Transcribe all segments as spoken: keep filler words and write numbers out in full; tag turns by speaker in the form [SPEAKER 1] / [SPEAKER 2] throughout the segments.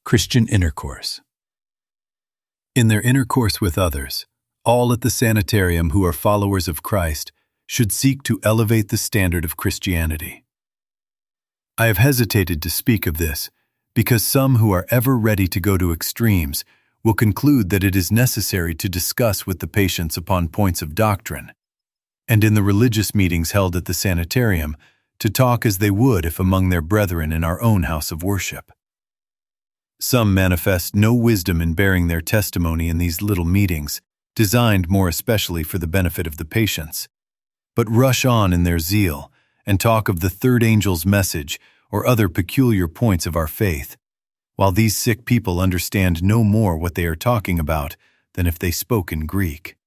[SPEAKER 1] Christian intercourse. In their intercourse with others, all at the sanitarium who are followers of Christ should seek to elevate the standard of Christianity. I have hesitated to speak of this because some who are ever ready to go to extremes will conclude that it is necessary to discuss with the patients upon points of doctrine, and in the religious meetings held at the sanitarium, to talk as they would if among their brethren in our own house of worship. Some manifest no wisdom in bearing their testimony in these little meetings, designed more especially for the benefit of the patients, but rush on in their zeal and talk of the third angel's message or other peculiar points of our faith, while these sick people understand no more what they are talking about than if they spoke in Greek.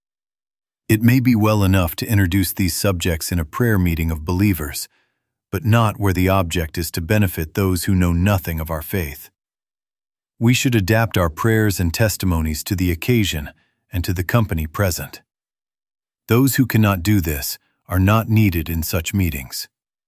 [SPEAKER 1] It may be well enough to introduce these subjects in a prayer meeting of believers, but not where the object is to benefit those who know nothing of our faith. We should adapt our prayers and testimonies to the occasion and to the company present. Those who cannot do this are not needed in such meetings.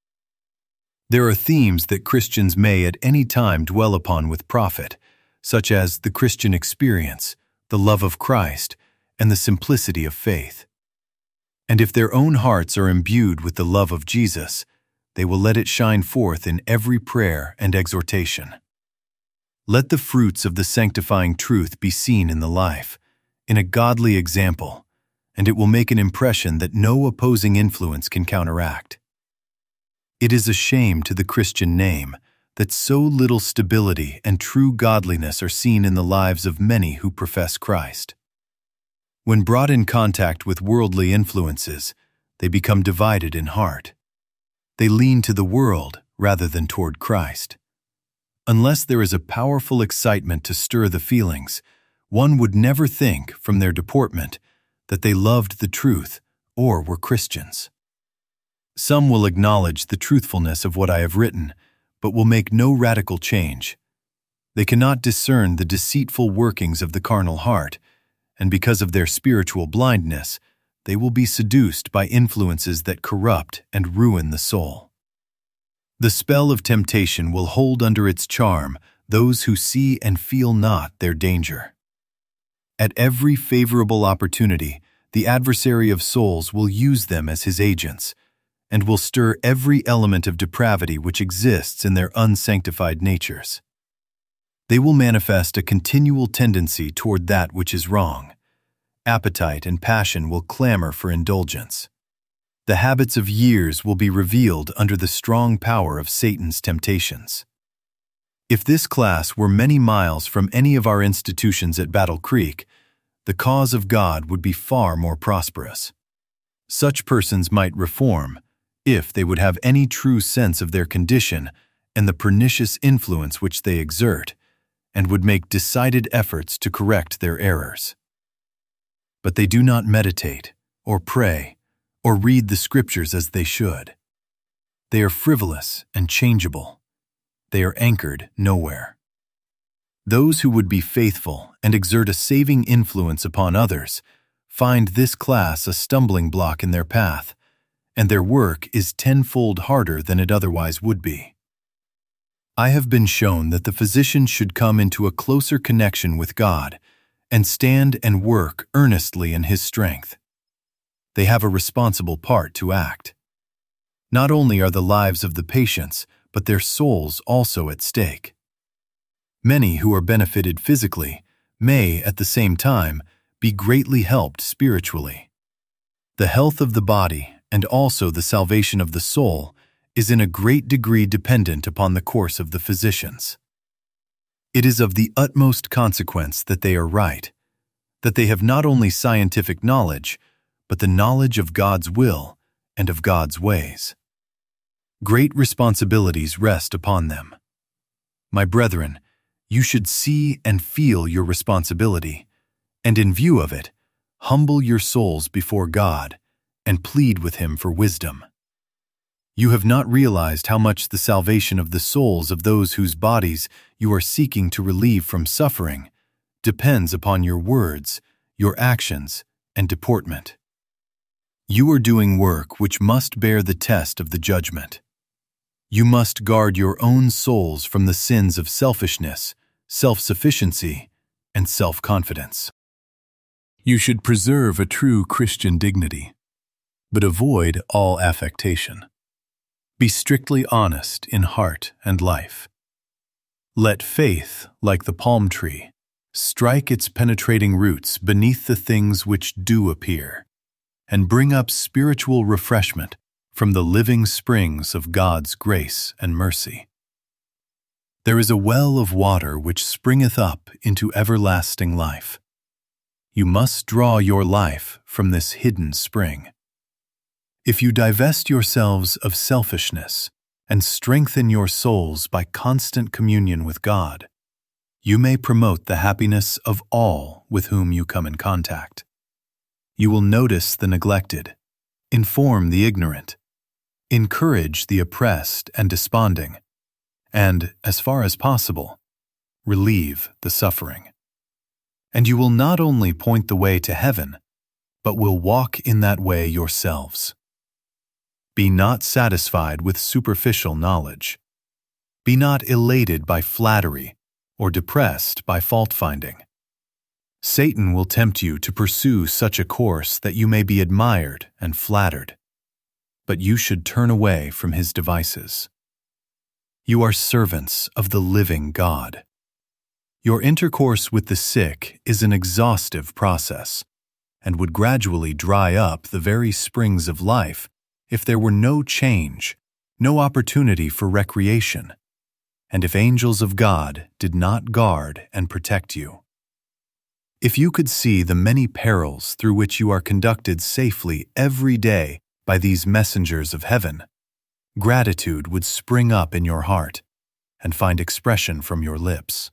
[SPEAKER 1] There are themes that Christians may at any time dwell upon with profit, such as the Christian experience, the love of Christ, and the simplicity of faith. And if their own hearts are imbued with the love of Jesus, they will let it shine forth in every prayer and exhortation. Let the fruits of the sanctifying truth be seen in the life, in a godly example, and it will make an impression that no opposing influence can counteract. It is a shame to the Christian name that so little stability and true godliness are seen in the lives of many who profess Christ. When brought in contact with worldly influences, they become divided in heart. They lean to the world rather than toward Christ. Unless there is a powerful excitement to stir the feelings, one would never think, from their deportment, that they loved the truth or were Christians. Some will acknowledge the truthfulness of what I have written, but will make no radical change. They cannot discern the deceitful workings of the carnal heart, and because of their spiritual blindness, they will be seduced by influences that corrupt and ruin the soul. The spell of temptation will hold under its charm those who see and feel not their danger. At every favorable opportunity, the adversary of souls will use them as his agents, and will stir every element of depravity which exists in their unsanctified natures. They will manifest a continual tendency toward that which is wrong. Appetite and passion will clamor for indulgence. The habits of years will be revealed under the strong power of Satan's temptations. If this class were many miles from any of our institutions at Battle Creek, the cause of God would be far more prosperous. Such persons might reform, if they would have any true sense of their condition and the pernicious influence which they exert, and would make decided efforts to correct their errors. But they do not meditate, or pray, or read the Scriptures as they should. They are frivolous and changeable. They are anchored nowhere. Those who would be faithful and exert a saving influence upon others find this class a stumbling block in their path, and their work is tenfold harder than it otherwise would be. I have been shown that the physician should come into a closer connection with God and stand and work earnestly in His strength. They have a responsible part to act. Not only are the lives of the patients, but their souls also at stake. Many who are benefited physically may, at the same time, be greatly helped spiritually. The health of the body and also the salvation of the soul is in a great degree dependent upon the course of the physicians. It is of the utmost consequence that they are right, that they have not only scientific knowledge, but the knowledge of God's will and of God's ways. Great responsibilities rest upon them. My brethren, you should see and feel your responsibility, and in view of it, humble your souls before God and plead with Him for wisdom. You have not realized how much the salvation of the souls of those whose bodies you are seeking to relieve from suffering depends upon your words, your actions, and deportment. You are doing work which must bear the test of the judgment. You must guard your own souls from the sins of selfishness, self-sufficiency, and self-confidence. You should preserve a true Christian dignity, but avoid all affectation. Be strictly honest in heart and life. Let faith, like the palm tree, strike its penetrating roots beneath the things which do appear, and bring up spiritual refreshment from the living springs of God's grace and mercy. There is a well of water which springeth up into everlasting life. You must draw your life from this hidden spring. If you divest yourselves of selfishness and strengthen your souls by constant communion with God, you may promote the happiness of all with whom you come in contact. You will notice the neglected, inform the ignorant, encourage the oppressed and desponding, and, as far as possible, relieve the suffering. And you will not only point the way to heaven, but will walk in that way yourselves. Be not satisfied with superficial knowledge. Be not elated by flattery or depressed by fault-finding. Satan will tempt you to pursue such a course that you may be admired and flattered, but you should turn away from his devices. You are servants of the living God. Your intercourse with the sick is an exhaustive process and would gradually dry up the very springs of life if there were no change, no opportunity for recreation, and if angels of God did not guard and protect you. If you could see the many perils through which you are conducted safely every day by these messengers of heaven, gratitude would spring up in your heart and find expression from your lips.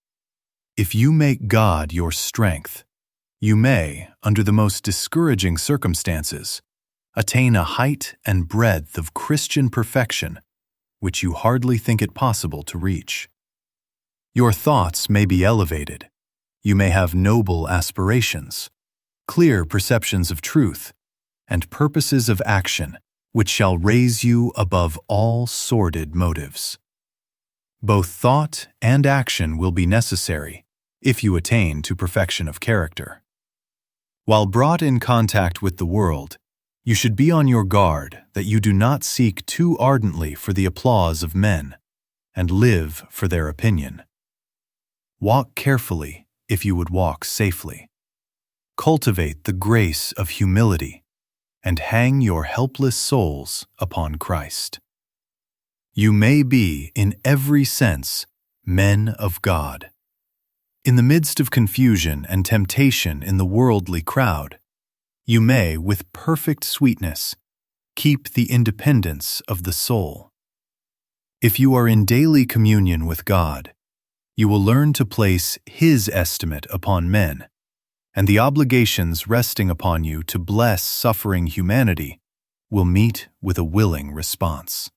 [SPEAKER 1] If you make God your strength, you may, under the most discouraging circumstances, attain a height and breadth of Christian perfection which you hardly think it possible to reach. Your thoughts may be elevated. You may have noble aspirations, clear perceptions of truth, and purposes of action which shall raise you above all sordid motives. Both thought and action will be necessary if you attain to perfection of character. While brought in contact with the world, you should be on your guard that you do not seek too ardently for the applause of men and live for their opinion. Walk carefully if you would walk safely. Cultivate the grace of humility and hang your helpless souls upon Christ. You may be, in every sense, men of God. In the midst of confusion and temptation in the worldly crowd, you may, with perfect sweetness, keep the independence of the soul. If you are in daily communion with God, you will learn to place His estimate upon men, and the obligations resting upon you to bless suffering humanity will meet with a willing response.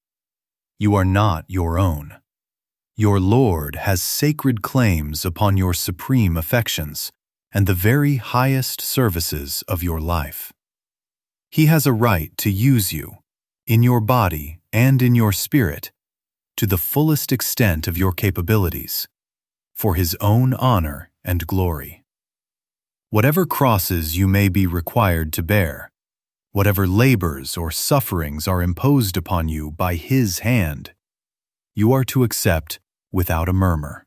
[SPEAKER 1] You are not your own. Your Lord has sacred claims upon your supreme affections and the very highest services of your life. He has a right to use you, in your body and in your spirit, to the fullest extent of your capabilities, for His own honor and glory. Whatever crosses you may be required to bear, whatever labors or sufferings are imposed upon you by His hand, you are to accept without a murmur.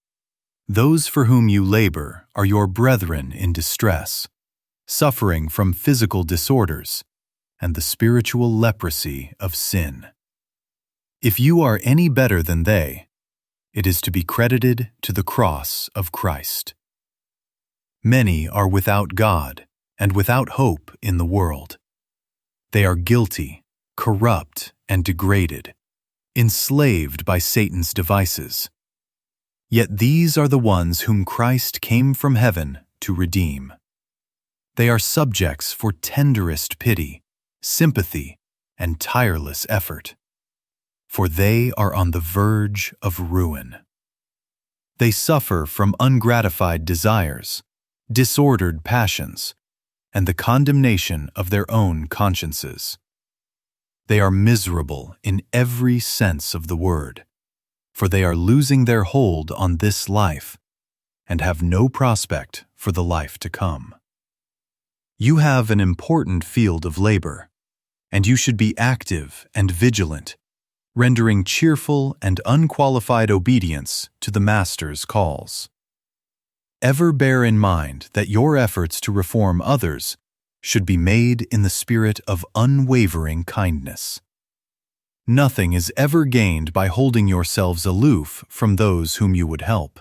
[SPEAKER 1] Those for whom you labor are your brethren in distress, suffering from physical disorders and the spiritual leprosy of sin. If you are any better than they, it is to be credited to the cross of Christ. Many are without God and without hope in the world. They are guilty, corrupt, and degraded, enslaved by Satan's devices. Yet these are the ones whom Christ came from heaven to redeem. They are subjects for tenderest pity, sympathy, and tireless effort, for they are on the verge of ruin. They suffer from ungratified desires, disordered passions, and the condemnation of their own consciences. They are miserable in every sense of the word, for they are losing their hold on this life and have no prospect for the life to come. You have an important field of labor, and you should be active and vigilant, rendering cheerful and unqualified obedience to the Master's calls. Ever bear in mind that your efforts to reform others should be made in the spirit of unwavering kindness. Nothing is ever gained by holding yourselves aloof from those whom you would help.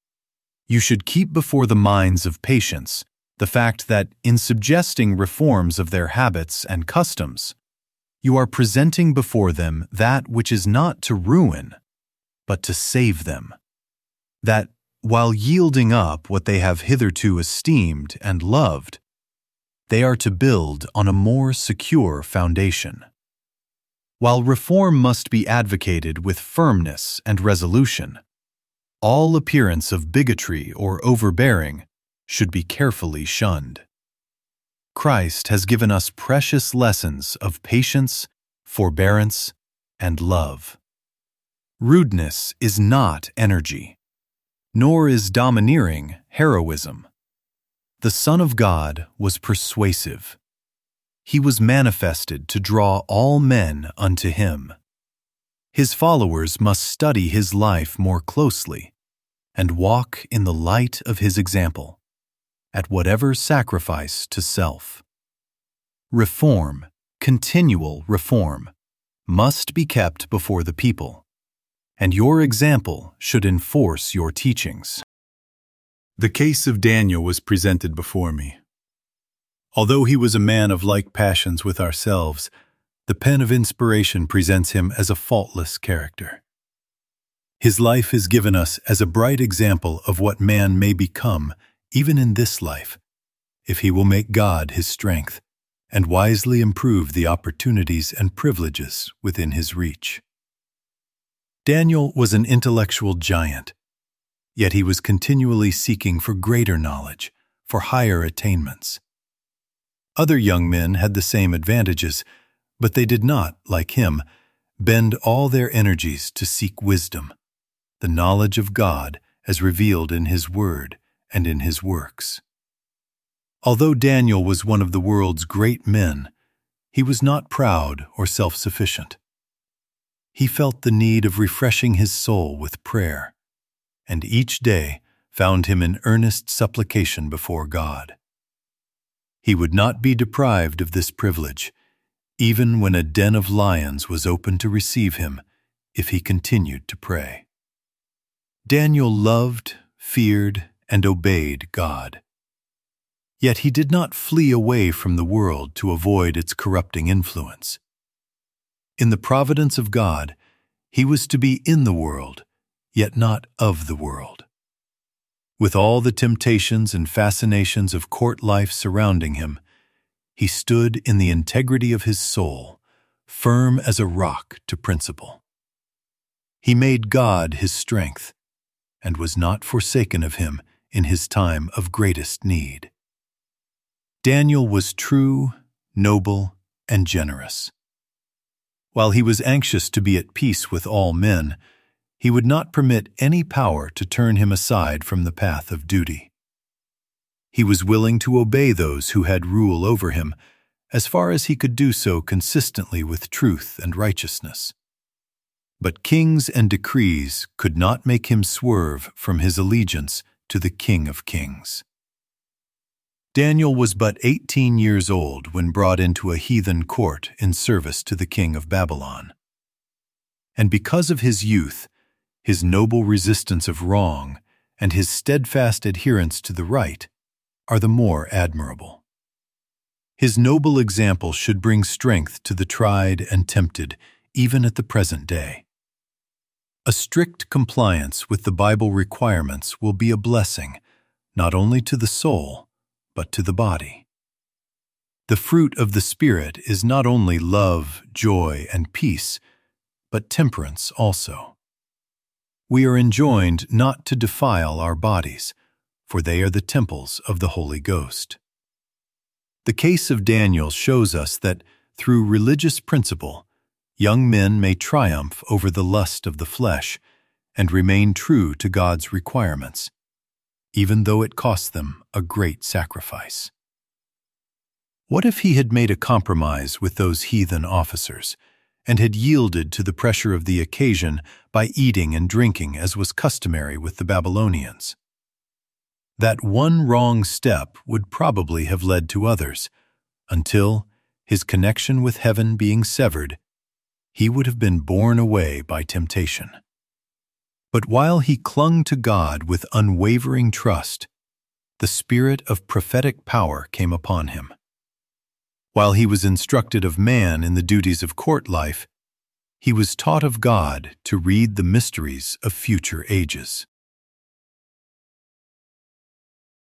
[SPEAKER 1] You should keep before the minds of patients the fact that in suggesting reforms of their habits and customs, you are presenting before them that which is not to ruin, but to save them. That, while yielding up what they have hitherto esteemed and loved, they are to build on a more secure foundation. While reform must be advocated with firmness and resolution, all appearance of bigotry or overbearing should be carefully shunned. Christ has given us precious lessons of patience, forbearance, and love. Rudeness is not energy, nor is domineering heroism. The Son of God was persuasive. He was manifested to draw all men unto him. His followers must study his life more closely and walk in the light of his example, at whatever sacrifice to self. Reform, continual reform, must be kept before the people, and your example should enforce your teachings. The case of Daniel was presented before me. Although he was a man of like passions with ourselves, the pen of inspiration presents him as a faultless character. His life is given us as a bright example of what man may become even in this life, if he will make God his strength and wisely improve the opportunities and privileges within his reach. Daniel was an intellectual giant, yet he was continually seeking for greater knowledge, for higher attainments. Other young men had the same advantages, but they did not, like him, bend all their energies to seek wisdom, the knowledge of God as revealed in his word and in his works. Although Daniel was one of the world's great men, he was not proud or self-sufficient. He felt the need of refreshing his soul with prayer, and each day found him in earnest supplication before God. He would not be deprived of this privilege, even when a den of lions was open to receive him, if he continued to pray. Daniel loved, feared, and obeyed God. Yet he did not flee away from the world to avoid its corrupting influence. In the providence of God, he was to be in the world, yet not of the world. With all the temptations and fascinations of court life surrounding him, he stood in the integrity of his soul, firm as a rock to principle. He made God his strength, and was not forsaken of him in his time of greatest need. Daniel was true, noble, and generous. While he was anxious to be at peace with all men, he would not permit any power to turn him aside from the path of duty. He was willing to obey those who had rule over him, as far as he could do so consistently with truth and righteousness. But kings and decrees could not make him swerve from his allegiance to the King of Kings. Daniel was but eighteen years old when brought into a heathen court in service to the king of Babylon. And because of his youth, his noble resistance of wrong, and his steadfast adherence to the right, are the more admirable. His noble example should bring strength to the tried and tempted, even at the present day. A strict compliance with the Bible requirements will be a blessing, not only to the soul, but to the body. The fruit of the Spirit is not only love, joy, and peace, but temperance also. We are enjoined not to defile our bodies, for they are the temples of the Holy Ghost. The case of Daniel shows us that, through religious principle, young men may triumph over the lust of the flesh and remain true to God's requirements, even though it cost them a great sacrifice. What if he had made a compromise with those heathen officers and had yielded to the pressure of the occasion by eating and drinking as was customary with the Babylonians? That one wrong step would probably have led to others, until, his connection with heaven being severed, he would have been borne away by temptation. But while he clung to God with unwavering trust, the spirit of prophetic power came upon him. While he was instructed of man in the duties of court life, he was taught of God to read the mysteries of future ages.